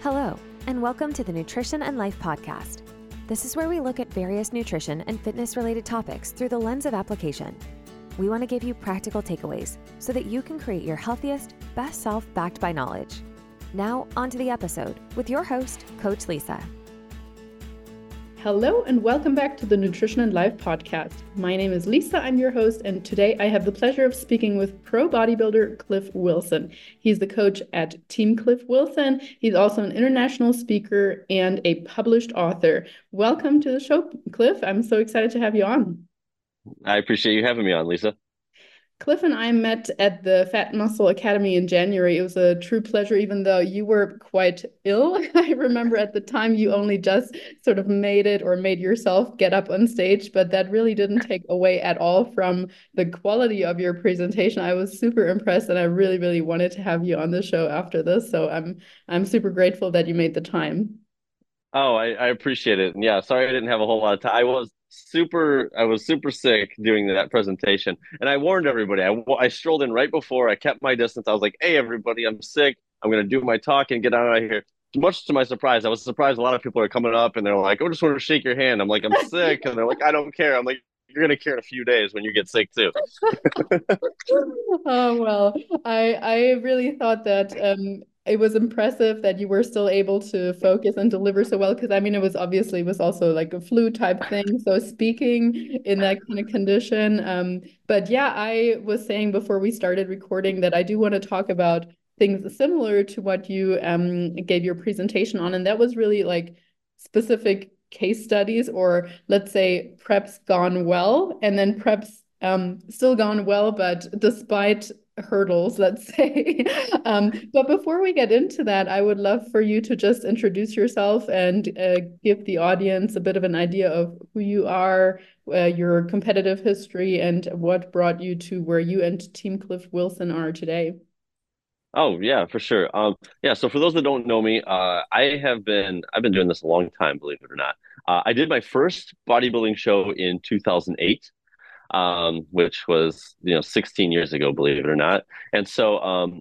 Hello, and welcome to the Nutrition and Life Podcast. This is where we look at various nutrition and fitness-related topics through the lens of application. We want to give you practical takeaways so that you can create your healthiest, best self backed by knowledge. Now, on to the episode with your host, Coach Lisa. Hello and welcome back to the Nutrition and Life Podcast. My name is Lisa, I'm your host, and today I have the pleasure of speaking with pro bodybuilder Cliff Wilson. He's the coach at Team Cliff Wilson. He's also an international speaker and a published author. Welcome to the show, Cliff. I'm so excited to have you on. I appreciate you having me on, Lisa. Cliff and I met at the Fat Muscle Academy in January. It was a true pleasure, even though you were quite ill. I remember at the time you only just sort of made yourself get up on stage, but that really didn't take away at all from the quality of your presentation. I was super impressed and I really, really wanted to have you on the show after this. So I'm super grateful that you made the time. Oh, I appreciate it. And yeah, sorry I didn't have a whole lot of time. I was super sick doing that presentation. And I warned everybody. I strolled in right before. I kept my distance. I was like, hey, everybody, I'm sick. I'm going to do my talk and get out of here. Much to my surprise, I was surprised a lot of people are coming up and they're like, I just want to shake your hand. I'm like, I'm sick. And they're like, I don't care. I'm like, you're going to care in a few days when you get sick too. Oh, well, I really thought that it was impressive that you were still able to focus and deliver so well, because I mean, it was also like a flu type thing. So speaking in that kind of condition. But yeah, I was saying before we started recording that I do want to talk about things similar to what you gave your presentation on. And that was really like specific case studies, or let's say preps gone well, and then preps still gone well, but despite hurdles, let's say. But before we get into that, I would love for you to just introduce yourself and give the audience a bit of an idea of who you are, your competitive history, and what brought you to where you and Team Cliff Wilson are today. Oh yeah, for sure. Yeah. So for those that don't know me, I've been doing this a long time, believe it or not. I did my first bodybuilding show in 2008, which was 16 years ago, believe it or not. And so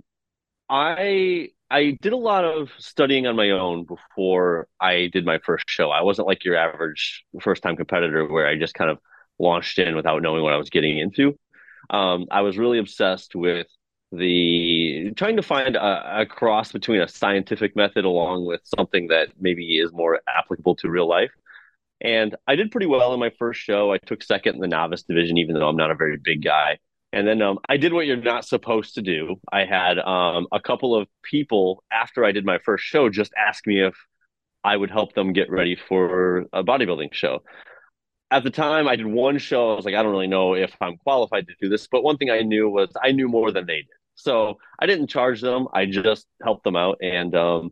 I did a lot of studying on my own before I did my first show. I wasn't like your average first time competitor where I just kind of launched in without knowing what I was getting into. I was really obsessed with the trying to find a cross between a scientific method along with something that maybe is more applicable to real life. And I did pretty well in my first show. I took second in the novice division, even though I'm not a very big guy. And then I did what you're not supposed to do. I had a couple of people after I did my first show just ask me if I would help them get ready for a bodybuilding show. At the time, I did one show. I was like, I don't really know if I'm qualified to do this. But one thing I knew was I knew more than they did. So I didn't charge them. I just helped them out. And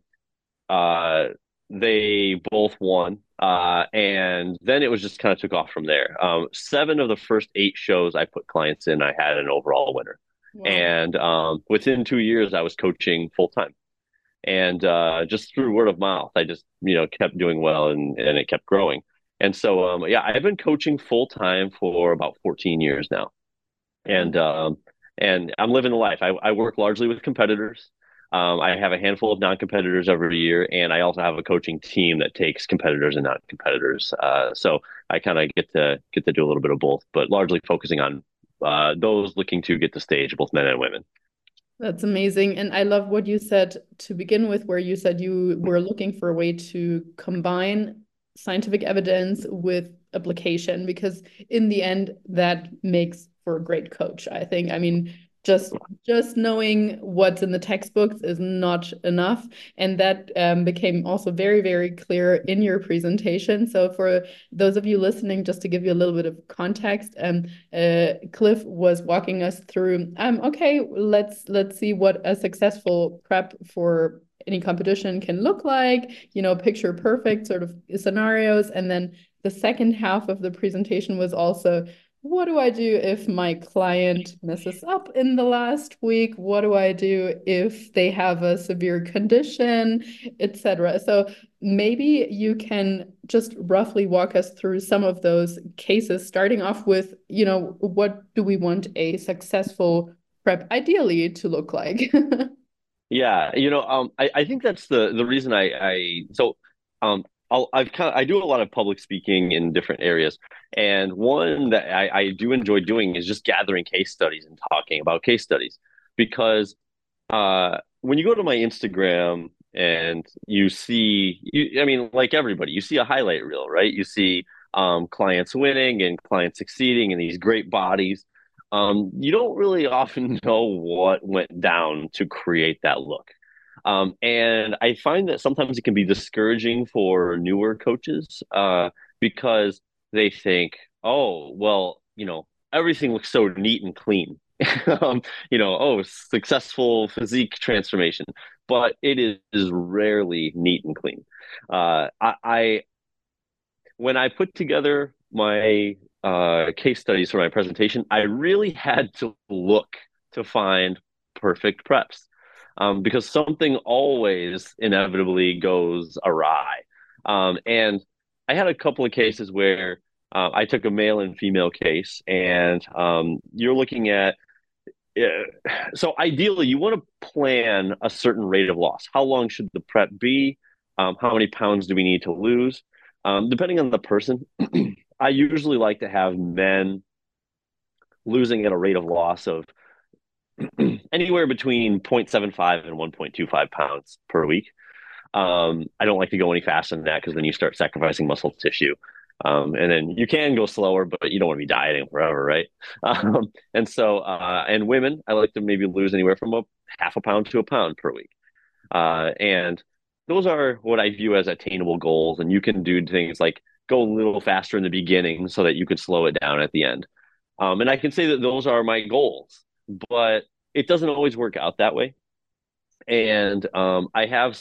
uh, they both won. And then it was just kind of took off from there. 7 of the first 8 shows I put clients in, I had an overall winner. Wow. And within 2 years, I was coaching full time. And just through word of mouth, I just kept doing well, and it kept growing. And so yeah, I've been coaching full time for about 14 years now, and I'm living the life. I work largely with competitors. I have a handful of non-competitors every year, and I also have a coaching team that takes competitors and non-competitors. So I kind of get to do a little bit of both, but largely focusing on those looking to get to stage, both men and women. That's amazing. And I love what you said to begin with, where you said you were looking for a way to combine scientific evidence with application, because in the end, that makes for a great coach, I think. I mean, just knowing what's in the textbooks is not enough. And that became also very, very clear in your presentation. So for those of you listening, just to give you a little bit of context, Cliff was walking us through, okay, let's see what a successful prep for any competition can look like, picture perfect sort of scenarios. And then the second half of the presentation was also, what do I do if my client messes up in the last week? What do I do if they have a severe condition, etc.? So maybe you can just roughly walk us through some of those cases, starting off with, what do we want a successful prep ideally to look like? Yeah, I think that's the reason I do a lot of public speaking in different areas, and one that I do enjoy doing is just gathering case studies and talking about case studies, because when you go to my Instagram and I mean, like everybody, you see a highlight reel, right? You see clients winning and clients succeeding and these great bodies. You don't really often know what went down to create that look. And I find that sometimes it can be discouraging for newer coaches because they think, oh, well, everything looks so neat and clean. um, oh, successful physique transformation, but it is rarely neat and clean. I when I put together my case studies for my presentation, I really had to look to find perfect preps, because something always inevitably goes awry. And I had a couple of cases where I took a male and female case, and you're looking at so ideally, you want to plan a certain rate of loss. How long should the prep be? How many pounds do we need to lose? Depending on the person, I usually like to have men losing at a rate of loss of anywhere between 0.75 and 1.25 pounds per week. I don't like to go any faster than that because then you start sacrificing muscle tissue. And then you can go slower, but you don't want to be dieting forever, right? And women, I like to maybe lose anywhere from a half a pound to a pound per week. And those are what I view as attainable goals. And you can do things like go a little faster in the beginning so that you could slow it down at the end. And I can say that those are my goals, but it doesn't always work out that way. And I have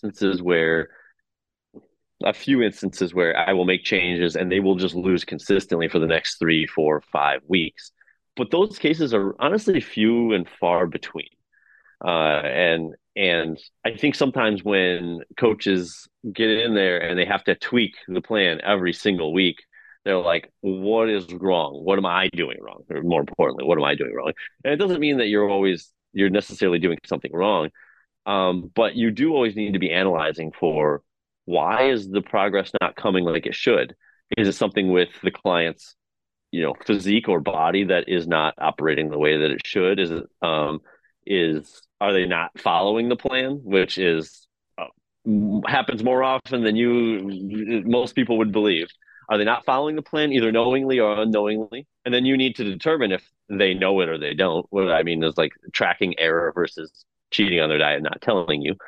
a few instances where I will make changes and they will just lose consistently for the next 3, 4, 5 weeks. But those cases are honestly few and far between. And I think sometimes when coaches get in there and they have to tweak the plan every single week, they're like, what is wrong? What am I doing wrong? Or more importantly, what am I doing wrong? And it doesn't mean that you're necessarily doing something wrong. But you do always need to be analyzing for why is the progress not coming like it should? Is it something with the client's, physique or body that is not operating the way that it should? Are they not following the plan, which is happens more often than most people would believe. Are they not following the plan, either knowingly or unknowingly? And then you need to determine if they know it or they don't. What I mean is like tracking error versus cheating on their diet and not telling you.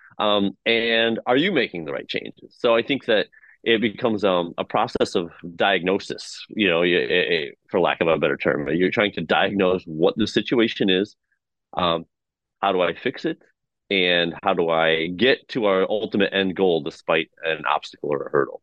And are you making the right changes? So I think that it becomes a process of diagnosis, for lack of a better term. You're trying to diagnose what the situation is. How do I fix it? And how do I get to our ultimate end goal despite an obstacle or a hurdle?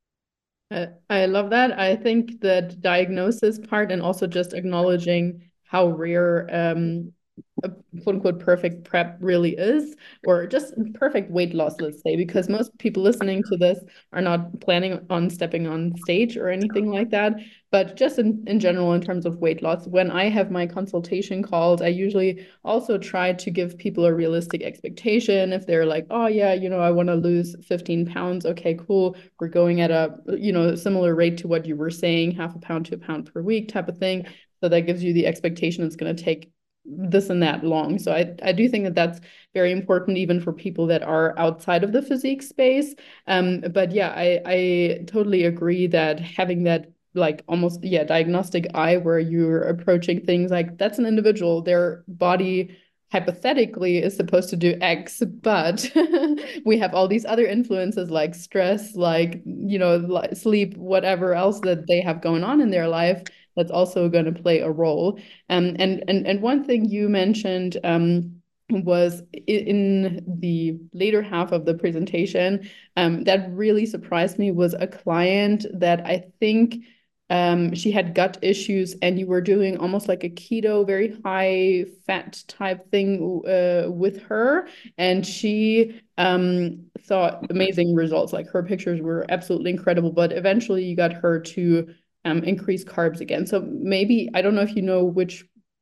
I love that. I think that diagnosis part and also just acknowledging how rare a quote unquote perfect prep really is, or just perfect weight loss, let's say, because most people listening to this are not planning on stepping on stage or anything like that. But just in general, in terms of weight loss, when I have my consultation calls, I usually also try to give people a realistic expectation. If they're like, oh, yeah, I want to lose 15 pounds. Okay, cool. We're going at a, similar rate to what you were saying, half a pound to a pound per week type of thing. So that gives you the expectation it's going to take this and that long. So I do think that that's very important even for people that are outside of the physique space. But yeah, I totally agree that having that like almost diagnostic eye where you're approaching things like that's an individual, their body hypothetically is supposed to do X, but we have all these other influences like stress, like sleep, whatever else that they have going on in their life that's also going to play a role. And one thing you mentioned was in the later half of the presentation that really surprised me was a client that I think she had gut issues and you were doing almost like a keto, very high fat type thing with her. And she saw amazing results. Like her pictures were absolutely incredible, but eventually you got her to increase carbs again. So maybe, I don't know if you know which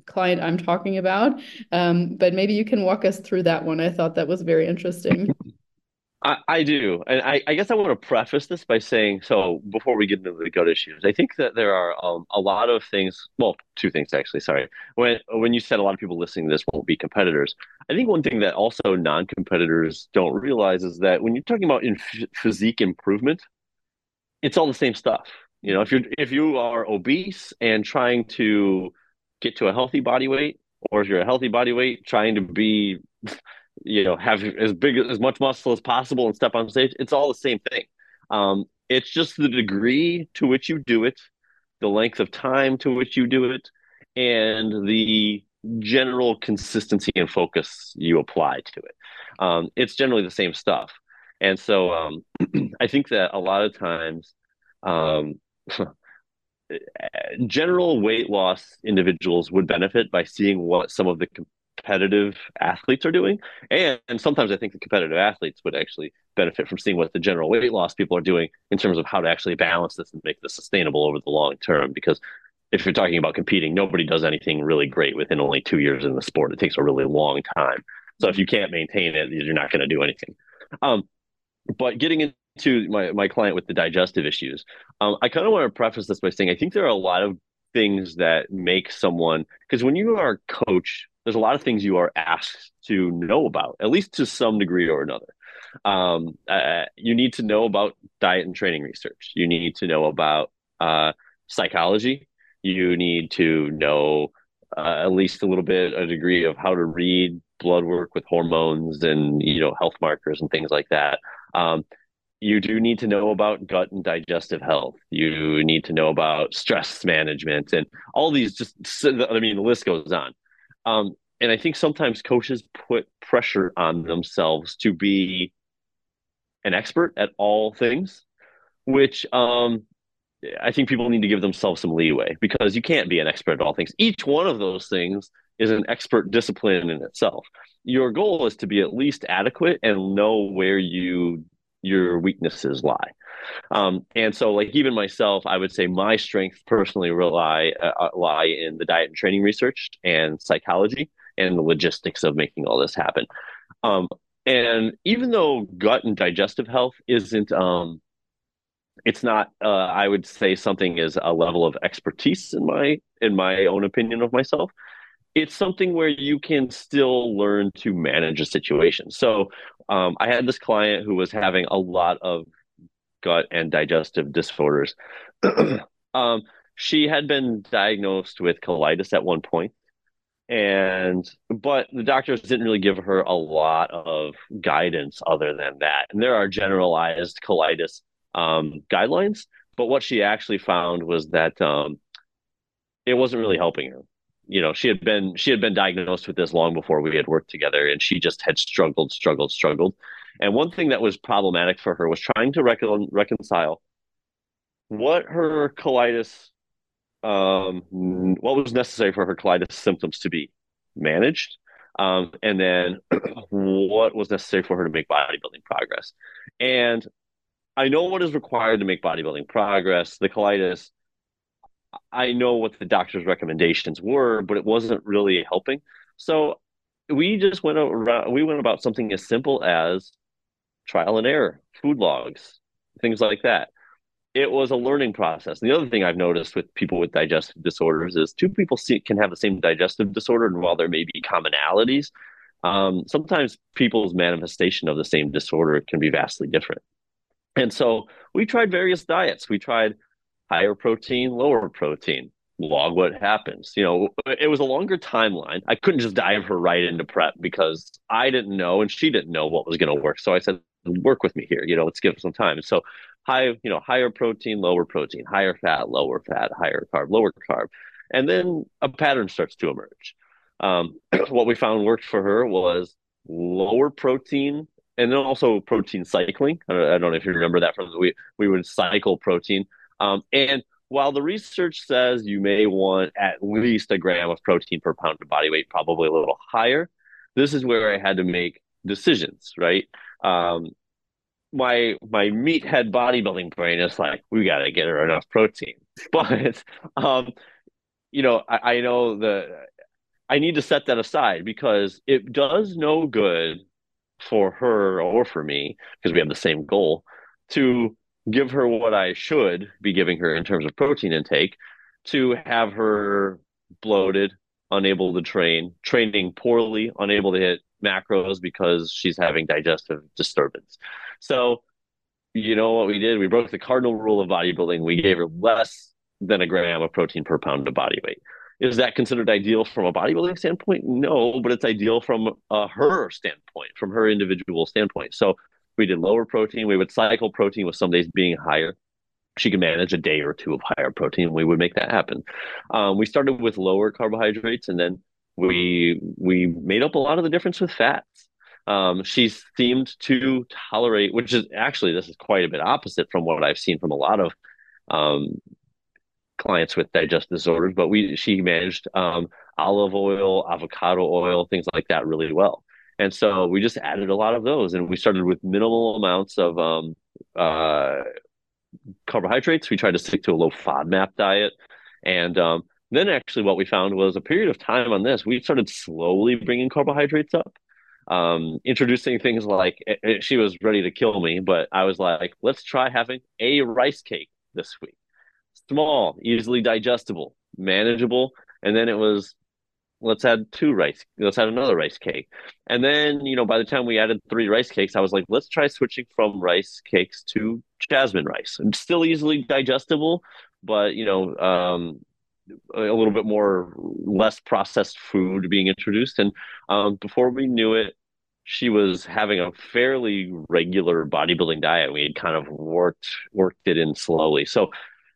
client I'm talking about. But maybe you can walk us through that one. I thought that was very interesting. I do. And I guess I want to preface this by saying, so before we get into the gut issues, I think that there are a lot of things, well, two things actually, sorry. When you said a lot of people listening to this won't be competitors, I think one thing that also non-competitors don't realize is that when you're talking about physique improvement, it's all the same stuff. You know, if you are obese and trying to get to a healthy body weight, or if you're a healthy body weight trying to be, have as much muscle as possible and step on stage, it's all the same thing. It's just the degree to which you do it, the length of time to which you do it, and the general consistency and focus you apply to it. It's generally the same stuff. And so I think that a lot of times, um, general weight loss individuals would benefit by seeing what some of the competitive athletes are doing. And sometimes I think the competitive athletes would actually benefit from seeing what the general weight loss people are doing in terms of how to actually balance this and make this sustainable over the long term. Because if you're talking about competing, nobody does anything really great within only 2 years in the sport. It takes a really long time. So if you can't maintain it, you're not going to do anything. But getting into my client with the digestive issues, I kind of want to preface this by saying I think there are a lot of things that make someone, because when you are a coach, there's a lot of things you are asked to know about, at least to some degree or another. You need to know about diet and training research. You need to know about psychology. You need to know at least a little bit, a degree of how to read blood work with hormones and health markers and things like that. You do need to know about gut and digestive health. You need to know about stress management and all these. The list goes on. And I think sometimes coaches put pressure on themselves to be an expert at all things, which I think people need to give themselves some leeway, because you can't be an expert at all things. Each one of those things is an expert discipline in itself. Your goal is to be at least adequate and know where your weaknesses lie. And so, like, even myself, I would say my strengths personally lie in the diet and training research and psychology and the logistics of making all this happen. And even though gut and digestive health isn't, it's not, I would say something is a level of expertise in my own opinion of myself. It's something where you can still learn to manage a situation. So I had this client who was having a lot of gut and digestive disorders. She had been diagnosed with colitis at one point, but the doctors didn't really give her a lot of guidance other than that. And there are generalized colitis guidelines, but what she actually found was that it wasn't really helping her. She had been diagnosed with this long before we had worked together, and she just had struggled. And one thing that was problematic for her was trying to reconcile what her colitis, what was necessary for her colitis symptoms to be managed, and then what was necessary for her to make bodybuilding progress. And I know what is required to make bodybuilding progress. The colitis, I know what the doctor's recommendations were, but it wasn't really helping. So we just went about something as simple as trial and error, food logs, things like that. It was a learning process. And the other thing I've noticed with people with digestive disorders is two people can have the same digestive disorder, and while there may be commonalities, sometimes people's manifestation of the same disorder can be vastly different. And so we tried various diets. We tried higher protein, lower protein, log what happens. It was a longer timeline. I couldn't just dive her right into prep because I didn't know and she didn't know what was going to work. So I said, work with me here, let's give it some time. And so higher protein, lower protein, higher fat, lower fat, higher carb, lower carb. And then a pattern starts to emerge. What we found worked for her was lower protein, and then also protein cycling. I don't know if you remember that we would cycle protein. And while the research says you may want at least a gram of protein per pound of body weight, probably a little higher, this is where I had to make decisions, right? My meathead bodybuilding brain is like, we got to get her enough protein. But, I know I need to set that aside because it does no good for her or for me, because we have the same goal, to give her what I should be giving her in terms of protein intake, to have her bloated, unable to training poorly, unable to hit macros because she's having digestive disturbance. So, you know what we did? We broke the cardinal rule of bodybuilding. We gave her less than a gram of protein per pound of body weight. Is that considered ideal from a bodybuilding standpoint? No, but it's ideal from her standpoint, from her individual standpoint. So we did lower protein. We would cycle protein with some days being higher. She could manage a day or two of higher protein. We would make that happen. We started with lower carbohydrates, and then we made up a lot of the difference with fats. She seemed to tolerate, which is actually, this is quite a bit opposite from what I've seen from a lot of um, clients with digestive disorders, but she managed olive oil, avocado oil, things like that really well. And so we just added a lot of those, and we started with minimal amounts of carbohydrates. We tried to stick to a low FODMAP diet. And then actually what we found was a period of time on this, we started slowly bringing carbohydrates up. Introducing things like she was ready to kill me, but I was like, let's try having a rice cake this week. Small, easily digestible, manageable. And then it was, let's add another rice cake. And then, by the time we added 3 rice cakes, I was like, let's try switching from rice cakes to jasmine rice. And still easily digestible, but, a little bit more less processed food being introduced. And before we knew it, she was having a fairly regular bodybuilding diet. We had kind of worked it in slowly. So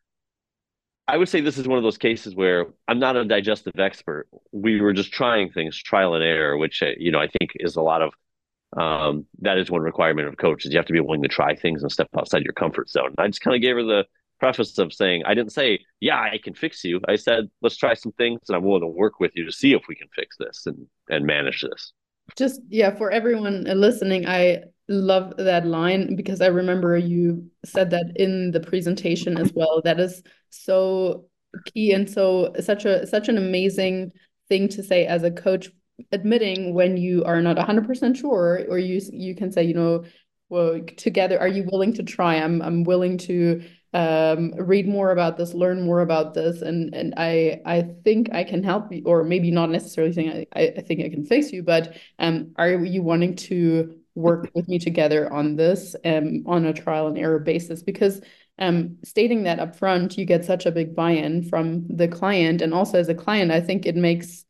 I would say this is one of those cases where I'm not a digestive expert. We were just trying things, trial and error, which, I think is a lot of, that is one requirement of coaches. You have to be willing to try things and step outside your comfort zone. I just kind of gave her the preface of saying, I didn't say, yeah, I can fix you. I said, let's try some things and I'm willing to work with you to see if we can fix this and manage this. Just, yeah, for everyone listening, I love that line because I remember you said that in the presentation as well. That is so key and such an amazing thing to say as a coach, admitting when you are not 100% sure, or you can say, well, together, are you willing to try? I'm willing to read more about this, learn more about this, and I think I can help you, or maybe not necessarily saying I think I can fix you, but are you wanting to work with me together on this on a trial and error basis? Because stating that up front, you get such a big buy-in from the client, and also as a client, I think it makes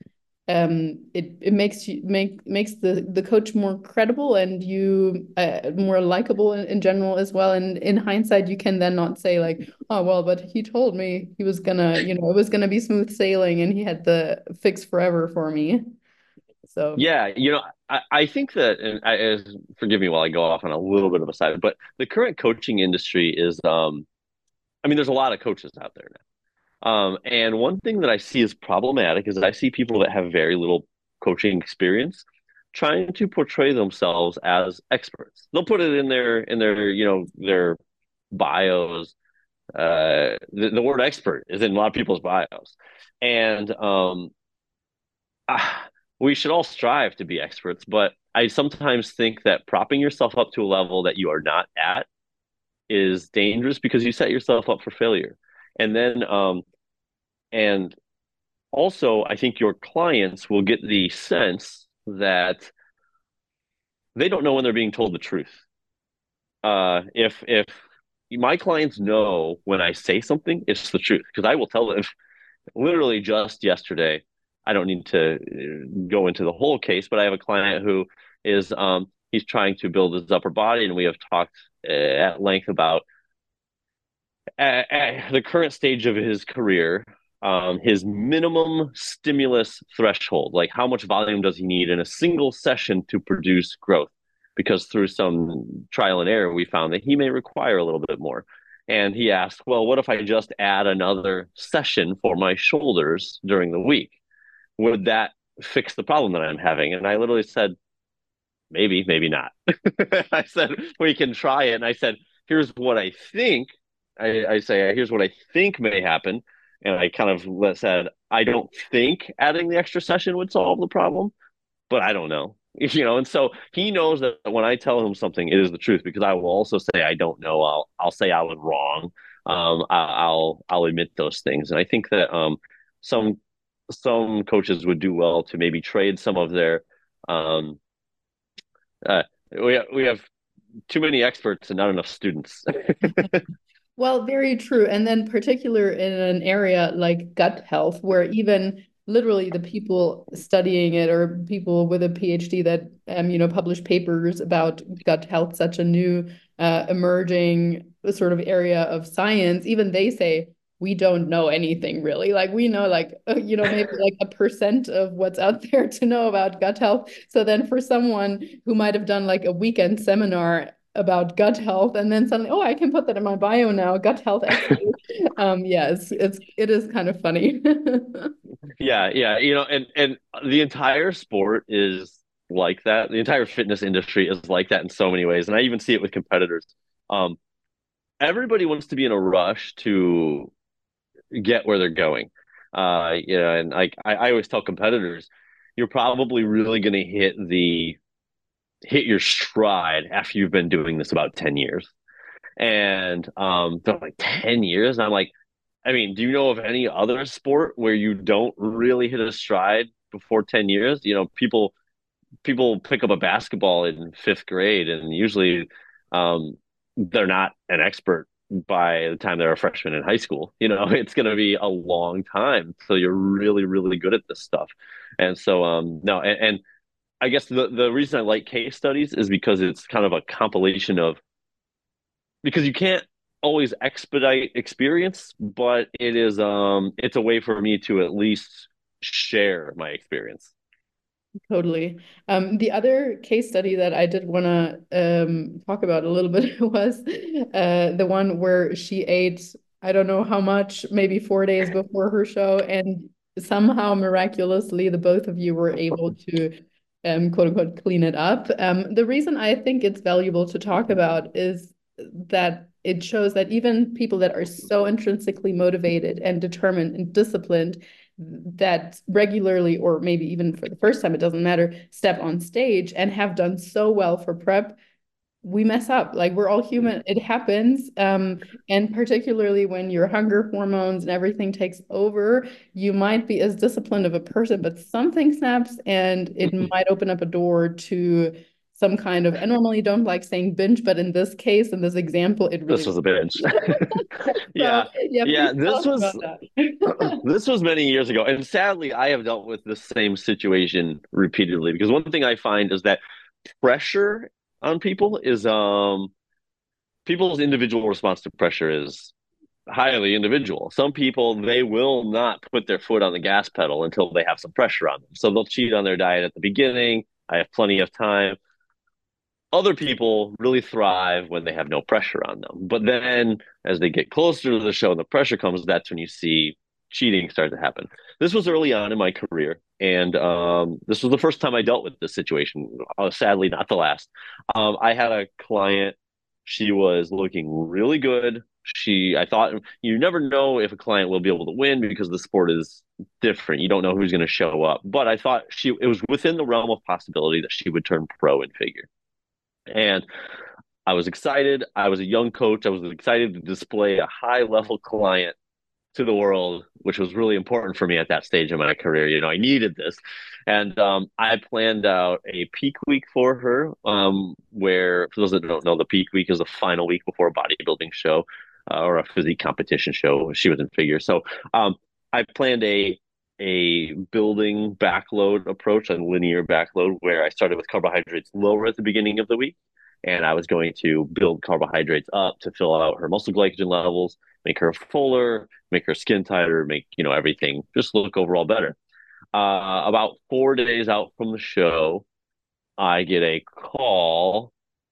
it makes the coach more credible and you more likable in general as well. And in hindsight, you can then not say like, oh well, but he told me he was gonna, it was gonna be smooth sailing and he had the fix forever for me. So yeah, I think that, and forgive me while I go off on a little bit of a side, but the current coaching industry is, there's a lot of coaches out there now. And one thing that I see is problematic is that I see people that have very little coaching experience trying to portray themselves as experts. They'll put it in their their bios. The word expert is in a lot of people's bios, and we should all strive to be experts. But I sometimes think that propping yourself up to a level that you are not at is dangerous because you set yourself up for failure. And then and also, I think your clients will get the sense that they don't know when they're being told the truth. If my clients know when I say something, it's the truth, because I will tell them. Literally just yesterday, I don't need to go into the whole case, but I have a client who is he's trying to build his upper body, and we have talked at length about at the current stage of his career. His minimum stimulus threshold, like how much volume does he need in a single session to produce growth? Because through some trial and error, we found that he may require a little bit more. And he asked, well, what if I just add another session for my shoulders during the week? Would that fix the problem that I'm having? And I literally said, maybe, maybe not. I said, we can try it. And I said, here's what I think. I say, here's what I think may happen. And I kind of said, I don't think adding the extra session would solve the problem, but I don't know. And so he knows that when I tell him something, it is the truth, because I will also say I don't know. I'll say I was wrong. I'll admit those things, and I think that some some coaches would do well to maybe trade some of their um, we have too many experts and not enough students. Well, very true. And then particular in an area like gut health, where even literally the people studying it or people with a PhD that publish papers about gut health, such a new emerging sort of area of science, even they say we don't know anything really. Like we know like maybe like 1% of what's out there to know about gut health. So then for someone who might have done like a weekend seminar about gut health and then suddenly, oh, I can put that in my bio now, gut health expert. Yeah, it is kind of funny. Yeah, and the entire sport is like that. The entire fitness industry is like that in so many ways, and I even see it with competitors. Um, Everybody wants to be in a rush to get where they're going. And like I always tell competitors, you're probably really going to hit your stride after you've been doing this about 10 years. And they're like, 10 years? And I'm like, I mean, do you know of any other sport where you don't really hit a stride before 10 years? People pick up a basketball in fifth grade, and usually um, they're not an expert by the time they're a freshman in high school. It's going to be a long time. So you're really, really good at this stuff. And so, no, and I guess the reason I like case studies is because it's kind of a compilation of, because you can't always expedite experience, but it's a way for me to at least share my experience. Totally. The other case study that I did want to talk about a little bit was the one where she ate, I don't know how much, maybe 4 days before her show, and somehow miraculously the both of you were able to quote unquote clean it up. The reason I think it's valuable to talk about is that it shows that even people that are so intrinsically motivated and determined and disciplined that regularly, or maybe even for the first time, it doesn't matter, step on stage and have done so well for prep, we mess up. Like we're all human. It happens. And particularly when your hunger hormones and everything takes over, you might be as disciplined of a person, but something snaps and it might open up a door to some kind of, I normally don't like saying binge, but in this case, in this example, it really This was a binge. so, Yeah. yeah, Yeah. please tell This us was about that. this was many years ago. And sadly, I have dealt with the same situation repeatedly, because one thing I find is that pressure on people is people's individual response to pressure is highly individual. Some people, they will not put their foot on the gas pedal until they have some pressure on them. So they'll cheat on their diet at the beginning. I have plenty of time. Other people really thrive when they have no pressure on them. But then as they get closer to the show and the pressure comes, that's when you see cheating start to happen. This was early on in my career. And this was the first time I dealt with this situation. Sadly, not the last. I had a client. She was looking really good. I thought, you never know if a client will be able to win because the sport is different. You don't know who's going to show up. But I thought it was within the realm of possibility that she would turn pro in figure. And I was excited. I was a young coach. I was excited to display a high level client to the world, which was really important for me at that stage in my career. I needed this. And I planned out a peak week for her, where, for those that don't know, the peak week is the final week before a bodybuilding show or a physique competition show. She was in figure. So I planned a building backload approach, a linear backload, where I started with carbohydrates lower at the beginning of the week. And I was going to build carbohydrates up to fill out her muscle glycogen levels, make her fuller, make her skin tighter, make, everything just look overall better. About 4 days out from the show, I get a call,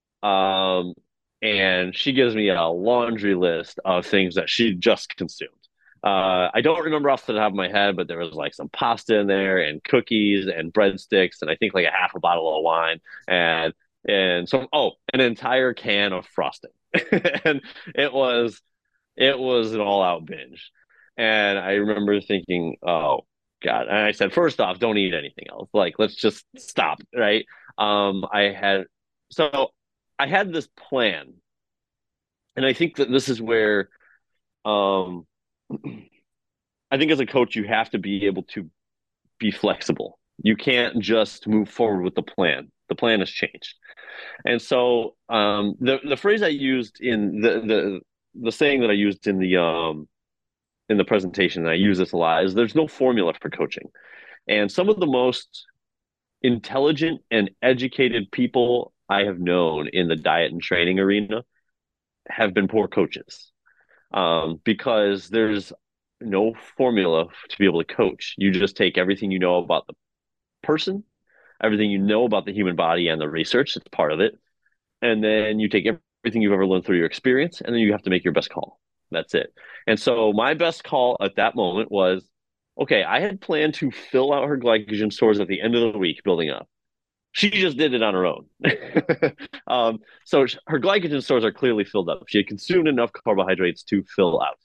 and she gives me a laundry list of things that she just consumed. I don't remember off the top of my head, but there was like some pasta in there and cookies and breadsticks, and I think like a half a bottle of wine and so an entire can of frosting. And it was an all out binge. And I remember thinking, oh God. And I said, first off, don't eat anything else. Like, let's just stop, right? I had so I had this plan. And I think that this is where um I think as a coach, you have to be able to be flexible. You can't just move forward with the plan. The plan has changed. And so the phrase I used in the saying that I used in the presentation, and I use this a lot, is there's no formula for coaching. And some of the most intelligent and educated people I have known in the diet and training arena have been poor coaches, because there's no formula to be able to coach. You just take everything you know about the person, everything you know about the human body and the research, it's part of it. And then you take everything you've ever learned through your experience, and then you have to make your best call. That's it. And so my best call at that moment was, okay, I had planned to fill out her glycogen stores at the end of the week building up. She just did it on her own. So her glycogen stores are clearly filled up. She had consumed enough carbohydrates to fill out.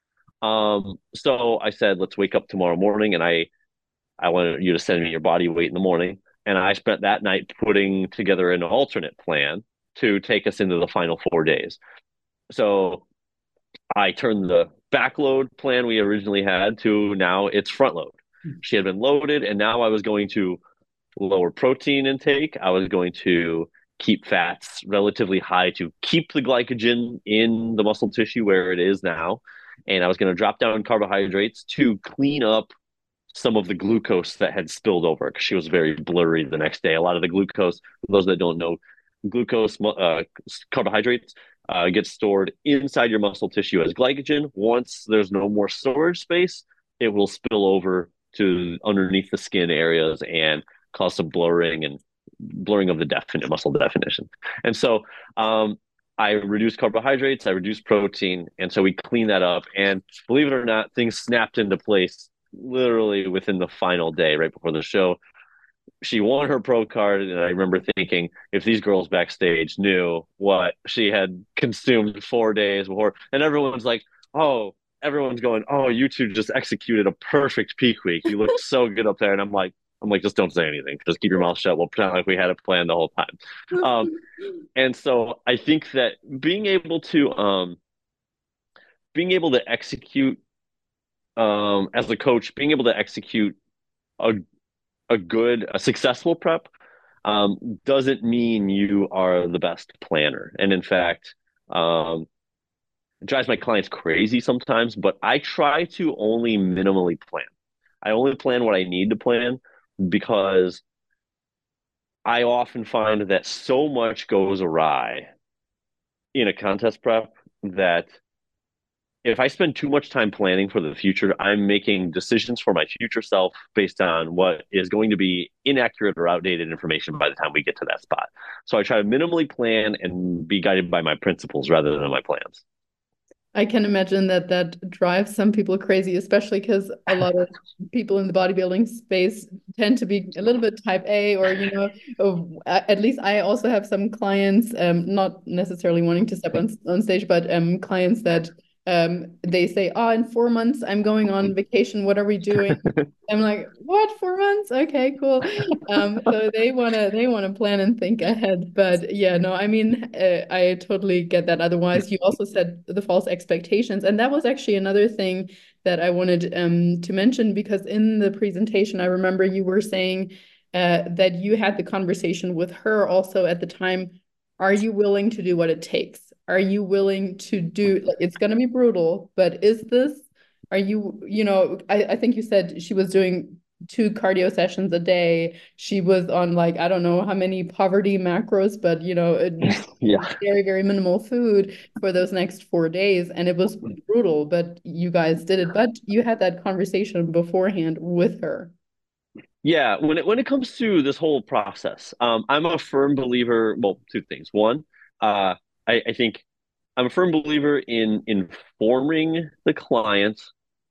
So I said, let's wake up tomorrow morning, and I wanted you to send me your body weight in the morning. And I spent that night putting together an alternate plan to take us into the final 4 days. So I turned the backload plan we originally had to now it's front load. She had been loaded, and now I was going to lower protein intake. I was going to keep fats relatively high to keep the glycogen in the muscle tissue where it is now. And I was going to drop down carbohydrates to clean up some of the glucose that had spilled over because she was very blurry the next day. A lot of the glucose, for those that don't know, glucose carbohydrates get stored inside your muscle tissue as glycogen. Once there's no more storage space, it will spill over to underneath the skin areas and cause some blurring of the definite muscle definition. And so I reduced carbohydrates, I reduced protein, and so we cleaned that up. And believe it or not, things snapped into place literally within the final day, right before the show. She won her pro card, and I remember thinking, if these girls backstage knew what she had consumed 4 days before, and everyone's like, oh, everyone's going, oh, you two just executed a perfect peak week. You looked so good up there. And I'm like, just don't say anything. Just keep your mouth shut. We'll pretend like we had a plan the whole time. And so I think that being able to execute as a coach, being able to execute a a successful prep doesn't mean you are the best planner. And in fact, it drives my clients crazy sometimes, but I try to only minimally plan. I only plan what I need to plan because I often find that so much goes awry in a contest prep that if I spend too much time planning for the future, I'm making decisions for my future self based on what is going to be inaccurate or outdated information by the time we get to that spot. So I try to minimally plan and be guided by my principles rather than my plans. I can imagine that that drives some people crazy, especially because a lot of people in the bodybuilding space tend to be a little bit type A, or, at least I also have some clients, not necessarily wanting to step on stage, but clients that they say, oh, in 4 months I'm going on vacation, what are we doing? I'm like, what, 4 months? Okay, cool. So they wanna plan and think ahead. But yeah, no, I mean, I totally get that. Otherwise, you also said the false expectations, and that was actually another thing that I wanted to mention, because in the presentation I remember you were saying that you had the conversation with her also at the time. Are you willing to do what it takes? Are you willing to do, like, it's going to be brutal, but is this, are you, I think you said she was doing 2 cardio sessions a day. She was on, like, I don't know how many poverty macros, but, Yeah. very, very minimal food for those next 4 days. And it was brutal, but you guys did it. But you had that conversation beforehand with her. Yeah, when it comes to this whole process, I'm a firm believer. Well, two things. One, I think I'm a firm believer in informing the client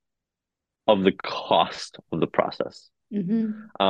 of the cost of the process. Mm-hmm.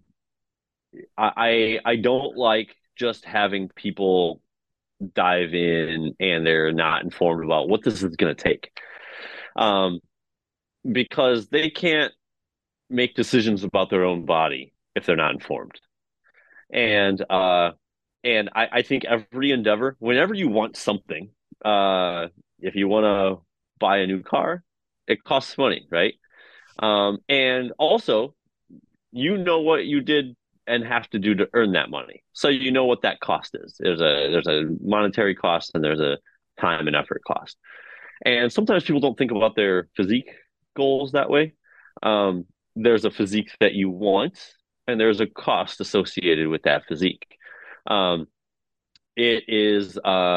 I don't like just having people dive in and they're not informed about what this is going to take. because they can't make decisions about their own body if they're not informed. And I think every endeavor, whenever you want something, uh, if you want to buy a new car, it costs money, right? And also, you know what you did and have to do to earn that money, so you know what that cost is. There's a monetary cost and there's a time and effort cost. And sometimes people don't think about their physique goals that way. There's a physique that you want, and there's a cost associated with that physique. Um, it is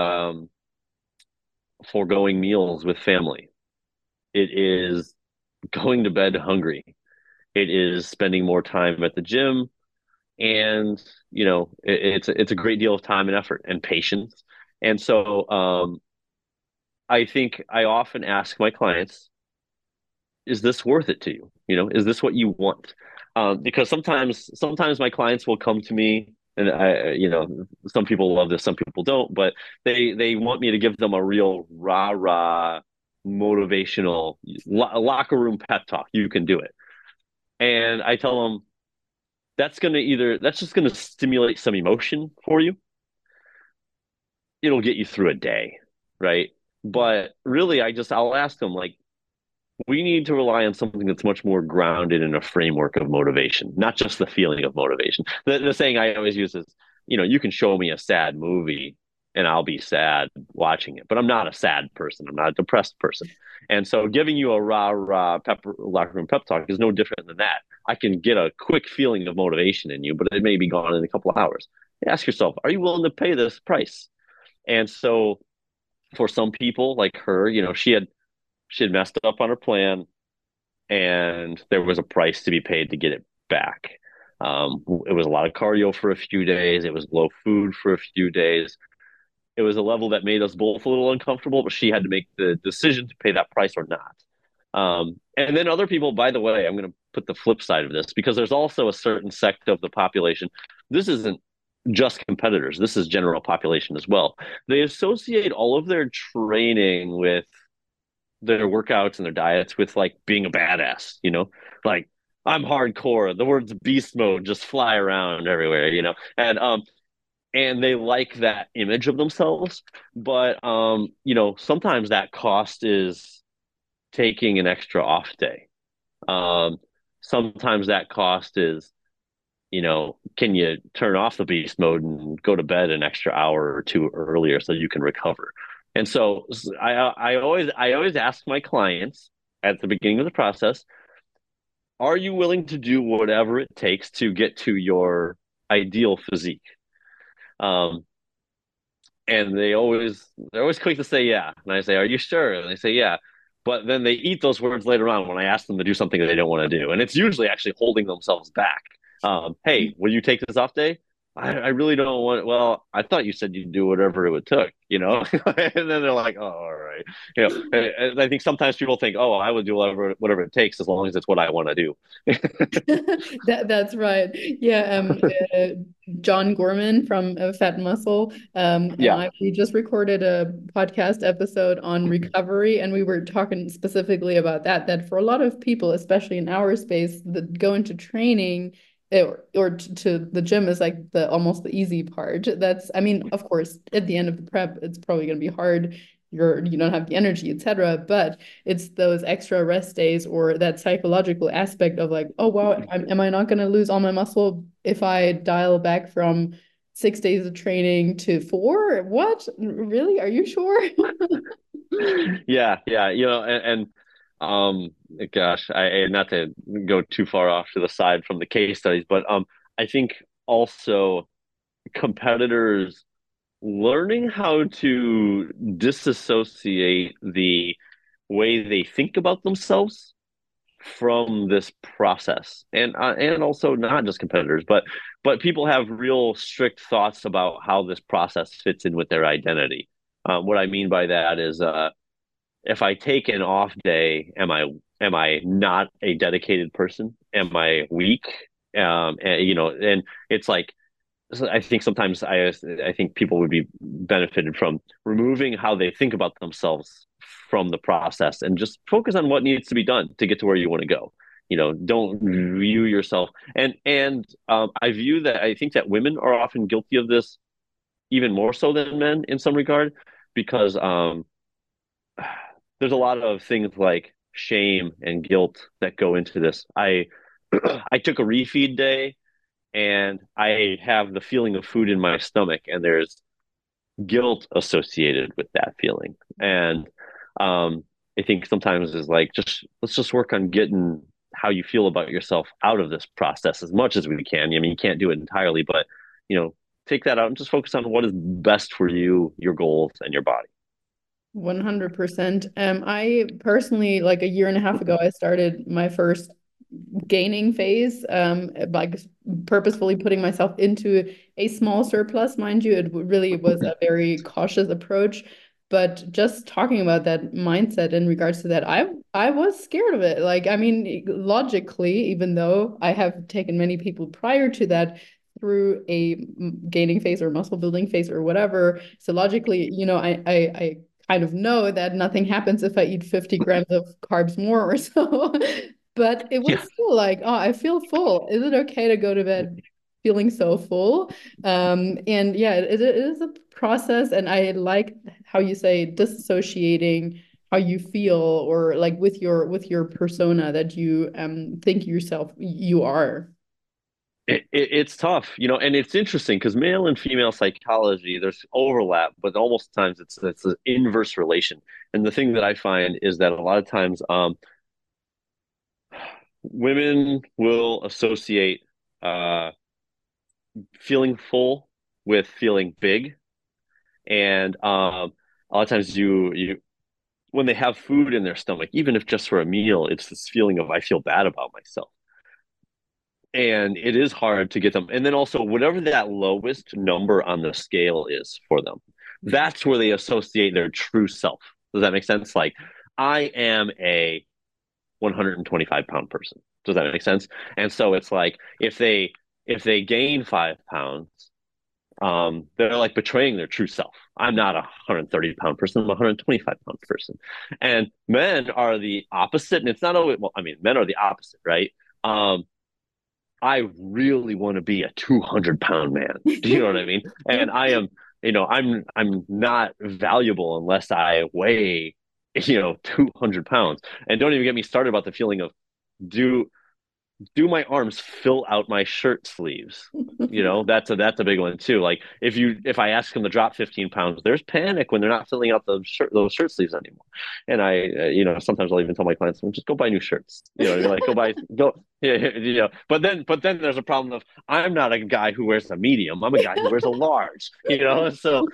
foregoing meals with family. It is going to bed hungry. It is spending more time at the gym, and it's a great deal of time and effort and patience. And so I think I often ask my clients, is this worth it to you? Is this what you want? Because sometimes my clients will come to me, and some people love this, some people don't, but they want me to give them a real rah rah motivational locker room pep talk. You can do it, and I tell them that's just gonna stimulate some emotion for you. It'll get you through a day, right? But really, I'll ask them, like, we need to rely on something that's much more grounded in a framework of motivation, not just the feeling of motivation. The saying I always use is, you can show me a sad movie and I'll be sad watching it, but I'm not a sad person. I'm not a depressed person. And so giving you a rah rah locker room pep talk is no different than that. I can get a quick feeling of motivation in you, but it may be gone in a couple of hours. Ask yourself, are you willing to pay this price? And so for some people like her, she had messed up on her plan, and there was a price to be paid to get it back. It was a lot of cardio for a few days. It was low food for a few days. It was a level that made us both a little uncomfortable, but she had to make the decision to pay that price or not. And then other people, by the way, I'm going to put the flip side of this, because there's also a certain sect of the population. This isn't just competitors. This is general population as well. They associate all of their training with their workouts and their diets with like being a badass, like I'm hardcore. The words beast mode just fly around everywhere, and they like that image of themselves. But sometimes that cost is taking an extra off day. Sometimes that cost is, can you turn off the beast mode and go to bed an extra hour or two earlier so you can recover? And so I always ask my clients at the beginning of the process, are you willing to do whatever it takes to get to your ideal physique? Um, and they're always quick to say yeah. And I say, are you sure? And they say yeah. But then they eat those words later on when I ask them to do something that they don't want to do. And it's usually actually holding themselves back. Hey, will you take this off day? I really don't want. Well, I thought you said you'd do whatever it would took, and then they're like, oh, all right. And I think sometimes people think, oh, I would do whatever it takes as long as it's what I want to do. That's right. Yeah. John Gorman from Fat Muscle. We just recorded a podcast episode on recovery, and we were talking specifically about that for a lot of people, especially in our space, that go into training or to the gym is like almost the easy part. Of course, at the end of the prep, it's probably going to be hard. You don't have the energy, etc. But it's those extra rest days or that psychological aspect of like, oh wow, am I not going to lose all my muscle if I dial back from 6 days of training to 4? What? Really? Are you sure? Yeah. Gosh, I not to go too far off to the side from the case studies, but I think also competitors learning how to disassociate the way they think about themselves from this process, and also not just competitors, but people have real strict thoughts about how this process fits in with their identity. What I mean by that is, if I take an off day, am I not a dedicated person? Am I weak? And it's like, I think sometimes I think people would be benefited from removing how they think about themselves from the process and just focus on what needs to be done to get to where you want to go. Don't view yourself, and I think that women are often guilty of this even more so than men in some regard, because there's a lot of things like shame and guilt that go into this. I took a refeed day and I have the feeling of food in my stomach, and there's guilt associated with that feeling. And I think sometimes is like, let's just work on getting how you feel about yourself out of this process as much as we can. I mean, you can't do it entirely, but take that out and just focus on what is best for you, your goals, and your body. 100%. I personally, like a year and a half ago, I started my first gaining phase, like purposefully putting myself into a small surplus, mind you. It really was a very cautious approach. But just talking about that mindset in regards to that, I was scared of it. Like, I mean, logically, even though I have taken many people prior to that through a gaining phase or muscle building phase or whatever, so logically, I kind of know that nothing happens if I eat 50 grams of carbs more or so. But it was still like, oh, I feel full. Is it okay to go to bed feeling so full? And yeah, it is a process. And I like how you say disassociating how you feel, or like with your persona that you think yourself you are. It's tough, and it's interesting because male and female psychology, there's overlap, but almost times it's an inverse relation. And the thing that I find is that a lot of times women will associate feeling full with feeling big, and a lot of times you when they have food in their stomach, even if just for a meal, it's this feeling of I feel bad about myself. And it is hard to get them. And then also, whatever that lowest number on the scale is for them, that's where they associate their true self. Does that make sense? Like, I am a 125-pound person. Does that make sense? And so it's like if they gain 5 pounds, they're like betraying their true self. I'm not a 130-pound person. I'm a 125-pound person. And men are the opposite. And it's not always, well, I mean, men are the opposite, right? I really want to be a 200-pound man. Do you know what I mean? And I am, I'm not valuable unless I weigh, 200 pounds. And don't even get me started about the feeling of do my arms fill out my shirt sleeves? That's a big one too. Like if I ask them to drop 15 pounds, there's panic when they're not filling out those shirt sleeves anymore. And I sometimes I'll even tell my clients, well, just go buy new shirts. Like yeah. But then there's a problem of I'm not a guy who wears a medium. I'm a guy who wears a large. So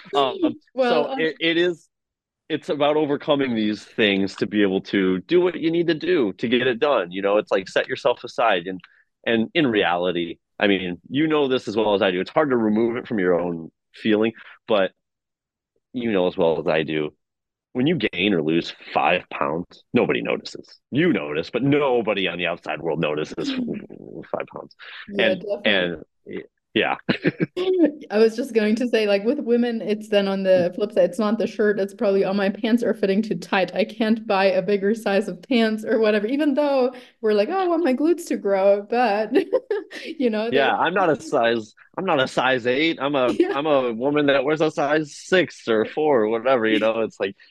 it is. It's about overcoming these things to be able to do what you need to do to get it done. It's like set yourself aside. And in reality, I mean, this as well as I do. It's hard to remove it from your own feeling, but as well as I do, when you gain or lose 5 pounds, nobody notices. You notice, but nobody on the outside world notices 5 pounds. Yeah, and yeah. I was just going to say, like with women, it's then on the flip side, it's not the shirt, it's probably, oh, my pants are fitting too tight. I can't buy a bigger size of pants or whatever, even though we're like, oh, I want my glutes to grow. But yeah, I'm not a size 8. I'm a woman that wears a size 6 or 4 or whatever, It's like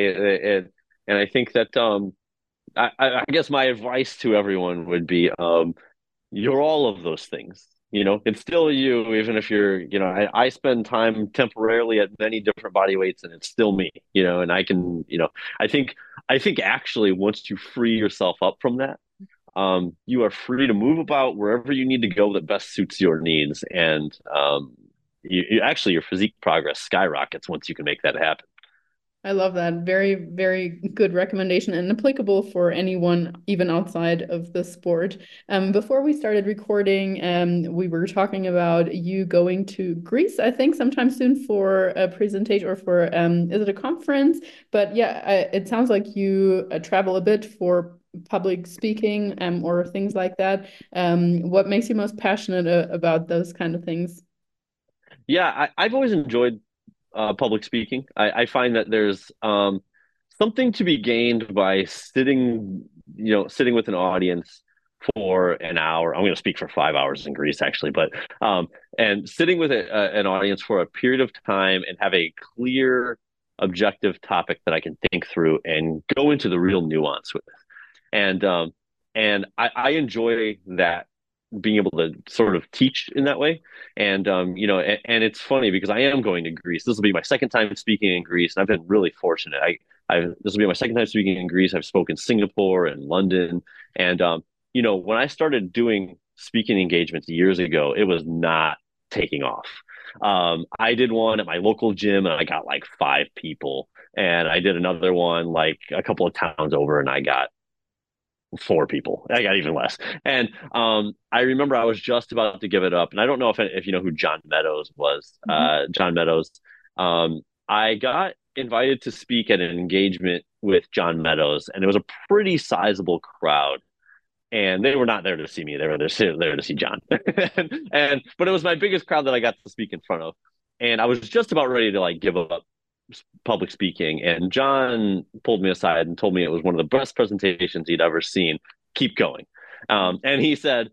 and I think that I guess my advice to everyone would be you're all of those things. It's still you, even if you're, I spend time temporarily at many different body weights and it's still me, and I can, I think actually once you free yourself up from that, you are free to move about wherever you need to go that best suits your needs. And you actually, your physique progress skyrockets once you can make that happen. I love that. Very, very good recommendation and applicable for anyone, even outside of the sport. Before we started recording, we were talking about you going to Greece, I think, sometime soon for a presentation or for, is it a conference? But yeah, it sounds like you travel a bit for public speaking or things like that. What makes you most passionate about those kind of things? Yeah, I've always enjoyed public speaking. I find that there's something to be gained by sitting with an audience for an hour. I'm going to speak for 5 hours in Greece, actually, but and sitting with an audience for a period of time and have a clear, objective topic that I can think through and go into the real nuance with. And I enjoy that, being able to sort of teach in that way. And it's funny because I am going to Greece. This will be my second time speaking in Greece, and I've been really fortunate. This will be my second time speaking in Greece. I've spoken Singapore and London, and when I started doing speaking engagements years ago, it was not taking off. I did one at my local gym, and I got like 5 people, and I did another one like a couple of towns over, and I got 4 people. I got even less. And I remember I was just about to give it up. And I don't know if you know who John Meadows was. John Meadows. I got invited to speak at an engagement with John Meadows, and it was a pretty sizable crowd. And they were not there to see me; they were there to see John. But it was my biggest crowd that I got to speak in front of, and I was just about ready to like give up public speaking, and John pulled me aside and told me it was one of the best presentations he'd ever seen. Keep going. And he said,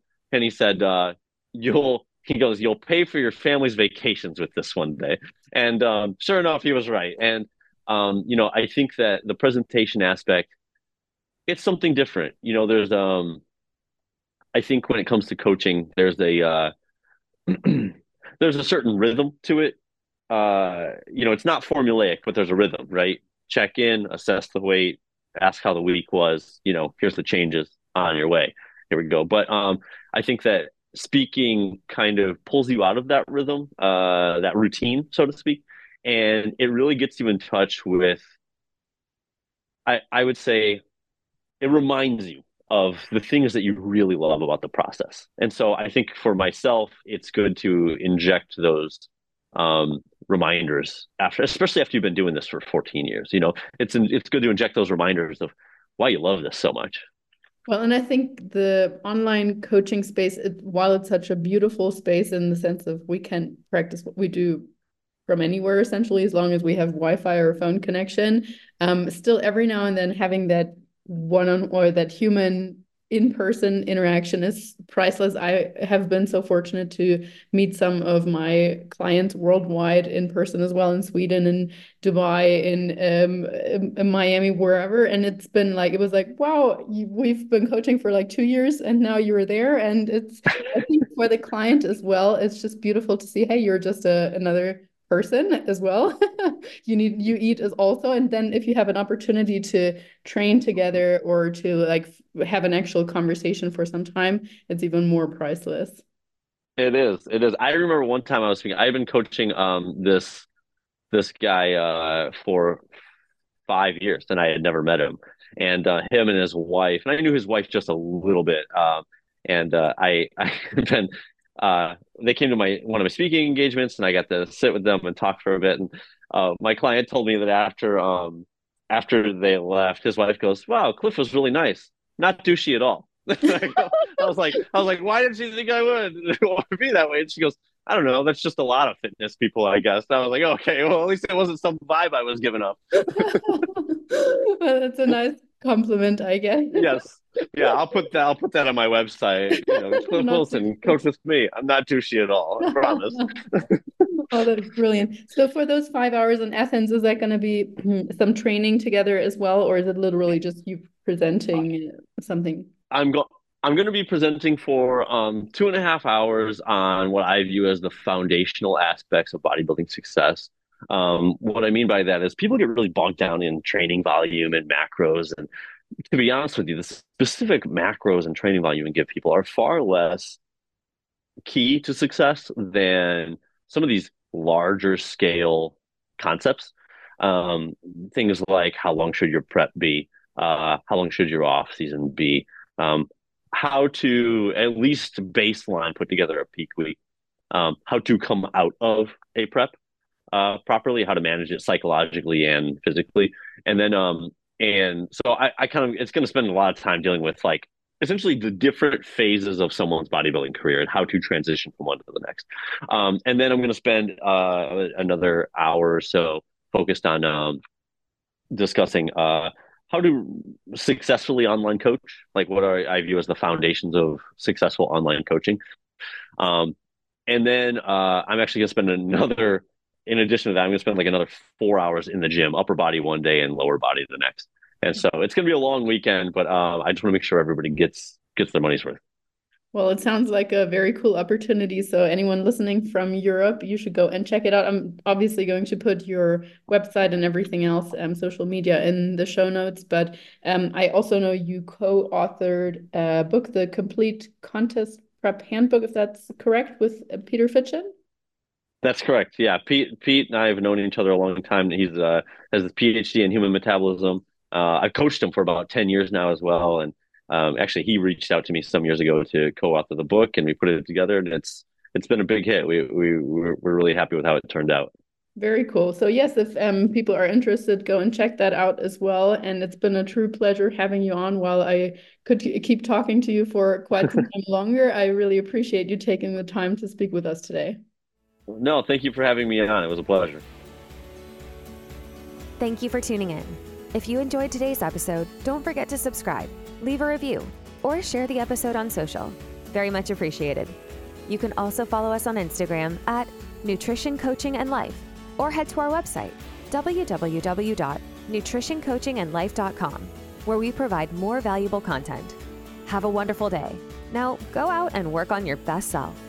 you'll pay for your family's vacations with this one day. And sure enough, he was right. And I think that the presentation aspect, it's something different. There's I think when it comes to coaching, there's a there's a certain rhythm to it. It's not formulaic, but there's a rhythm, right? Check in, assess the weight, ask how the week was, here's the changes, on your way. Here we go. But I think that speaking kind of pulls you out of that rhythm, that routine, so to speak. And it really gets you in touch with, I would say, it reminds you of the things that you really love about the process. And so I think for myself, it's good to inject those reminders especially after you've been doing this for 14 years. It's good to inject those reminders of why you love this so much. Well, and I think the online coaching space, while it's such a beautiful space in the sense of we can practice what we do from anywhere, essentially, as long as we have Wi-Fi or phone connection, still every now and then having that or that human in-person interaction is priceless. I have been so fortunate to meet some of my clients worldwide in person as well, in Sweden, in Dubai, in Miami, wherever. And it was like, wow, we've been coaching for like 2 years and now you're there. And I think for the client as well, it's just beautiful to see, hey, you're just another person as well. You eat as also, and then if you have an opportunity to train together or to like have an actual conversation for some time, it's even more priceless. It is. I remember one time I was speaking. I've been coaching this guy for 5 years, and I had never met him. And him and his wife, and I knew his wife just a little bit. They came to one of my speaking engagements, and I got to sit with them and talk for a bit. And my client told me that after they left, his wife goes, "Wow, Cliff was really nice, not douchey at all." I was like, why did she think I would be that way? And she goes, "I don't know. That's just a lot of fitness people, I guess." And I was like, okay, well, at least it wasn't some vibe I was giving up. Well, that's a nice compliment, I guess. Yes. Yeah, I'll put that on my website. Cliff Wilson, coach with me. I'm not douchey at all, I promise. Oh, that's brilliant. So for those 5 hours in Athens, is that going to be some training together as well, or is it literally just you presenting something? I'm going to be presenting for 2.5 hours on what I view as the foundational aspects of bodybuilding success. What I mean by that is people get really bogged down in training volume and macros. And to be honest with you, the specific macros and training volume you give people are far less key to success than some of these larger scale concepts. Things like how long should your prep be? How long should your off season be? How to at least baseline put together a peak week, how to come out of a prep properly, how to manage it psychologically and physically. And then, and so I kind of, it's going to spend a lot of time dealing with like essentially the different phases of someone's bodybuilding career and how to transition from one to the next. And then I'm going to spend another hour or so focused on discussing how to successfully online coach, like what I view as the foundations of successful online coaching. Um, and then I'm actually going to spend in addition to that, I'm going to spend like another 4 hours in the gym, upper body one day and lower body the next. And so it's going to be a long weekend, but I just want to make sure everybody gets their money's worth. Well, it sounds like a very cool opportunity. So anyone listening from Europe, you should go and check it out. I'm obviously going to put your website and everything else, social media in the show notes. But I also know you co-authored a book, The Complete Contest Prep Handbook, if that's correct, with Peter Fitchen. That's correct. Yeah, Pete and I have known each other a long time. He's has a PhD in human metabolism. I've coached him for about 10 years now as well, and actually, he reached out to me some years ago to co-author the book, and we put it together, and it's been a big hit. We're really happy with how it turned out. Very cool. So yes, if people are interested, go and check that out as well. And it's been a true pleasure having you on. While I could keep talking to you for quite some time longer, I really appreciate you taking the time to speak with us today. No, thank you for having me on. It was a pleasure. Thank you for tuning in. If you enjoyed today's episode, don't forget to subscribe, leave a review, or share the episode on social. Very much appreciated. You can also follow us on Instagram at Nutrition Coaching and Life, or head to our website, www.nutritioncoachingandlife.com, where we provide more valuable content. Have a wonderful day. Now go out and work on your best self.